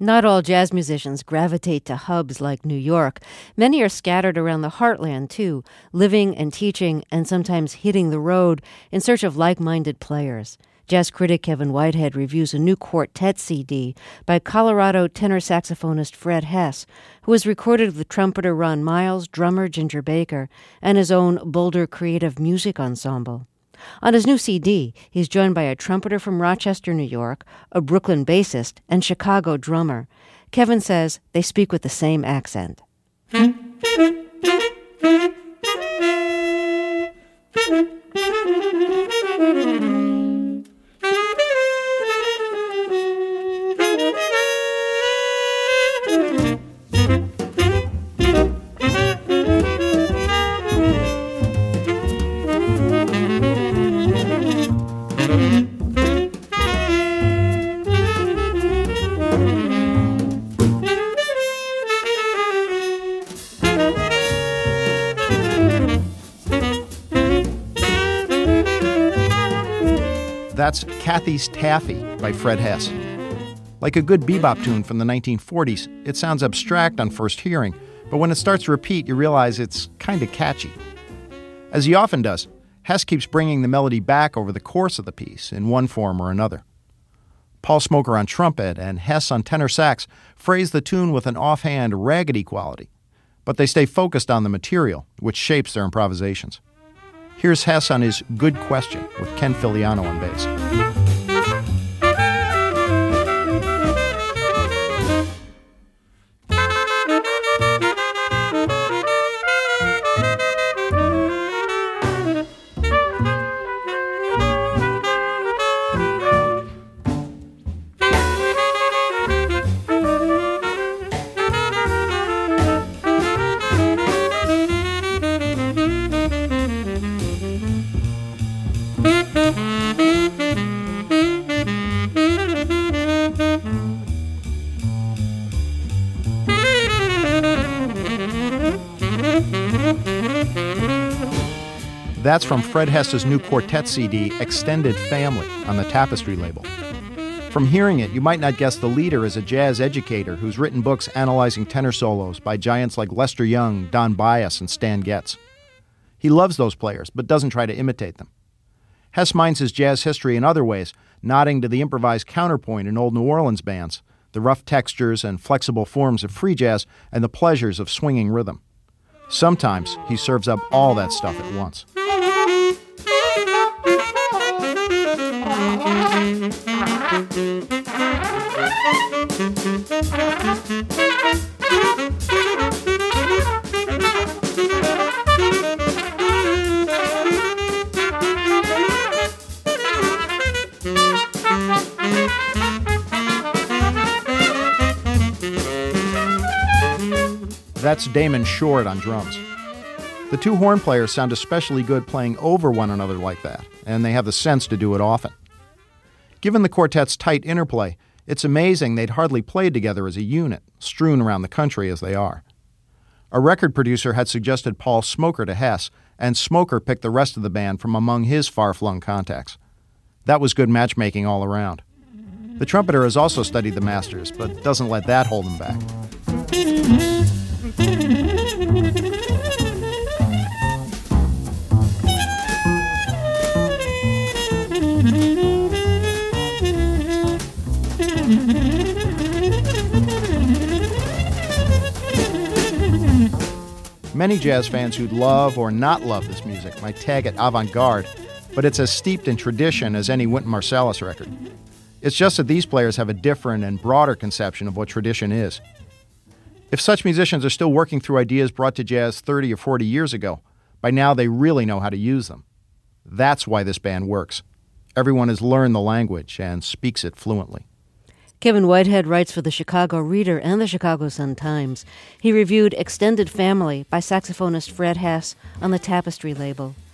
Not all jazz musicians gravitate to hubs like New York. Many are scattered around the heartland, too, living and teaching and sometimes hitting the road in search of like-minded players. Jazz critic Kevin Whitehead reviews a new quartet CD by Colorado tenor saxophonist Fred Hess, who has recorded with trumpeter Ron Miles, drummer Ginger Baker, and his own Boulder Creative Music Ensemble. On his new CD, he's joined by a trumpeter from Rochester, New York, a Brooklyn bassist, and Chicago drummer. Kevin says they speak with the same accent. That's Kathy's Taffy by Fred Hess. Like a good bebop tune from the 1940s, it sounds abstract on first hearing, but when it starts to repeat, you realize it's kind of catchy. As he often does, Hess keeps bringing the melody back over the course of the piece in one form or another. Paul Smoker on trumpet and Hess on tenor sax phrase the tune with an offhand, raggedy quality, but they stay focused on the material, which shapes their improvisations. Here's Hess on his Good Question with Ken Filiano on bass. That's from Fred Hess's new quartet CD, Extended Family, on the Tapestry label. From hearing it, you might not guess the leader is a jazz educator who's written books analyzing tenor solos by giants like Lester Young, Don Byas, and Stan Getz. He loves those players, but doesn't try to imitate them. Hess minds his jazz history in other ways, nodding to the improvised counterpoint in old New Orleans bands, the rough textures and flexible forms of free jazz, and the pleasures of swinging rhythm. Sometimes he serves up all that stuff at once. That's Damon Short on drums. The two horn players sound especially good playing over one another like that, and they have the sense to do it often. Given the quartet's tight interplay, it's amazing they'd hardly played together as a unit, strewn around the country as they are. A record producer had suggested Paul Smoker to Hess, and Smoker picked the rest of the band from among his far-flung contacts. That was good matchmaking all around. The trumpeter has also studied the masters, but doesn't let that hold him back. Many jazz fans who'd love or not love this music might tag it avant-garde, but it's as steeped in tradition as any Wynton Marsalis record. It's just that these players have a different and broader conception of what tradition is. If such musicians are still working through ideas brought to jazz 30 or 40 years ago, by now they really know how to use them. That's why this band works. Everyone has learned the language and speaks it fluently. Kevin Whitehead writes for the Chicago Reader and the Chicago Sun-Times. He reviewed Extended Family by saxophonist Fred Hess on the Tapestry label.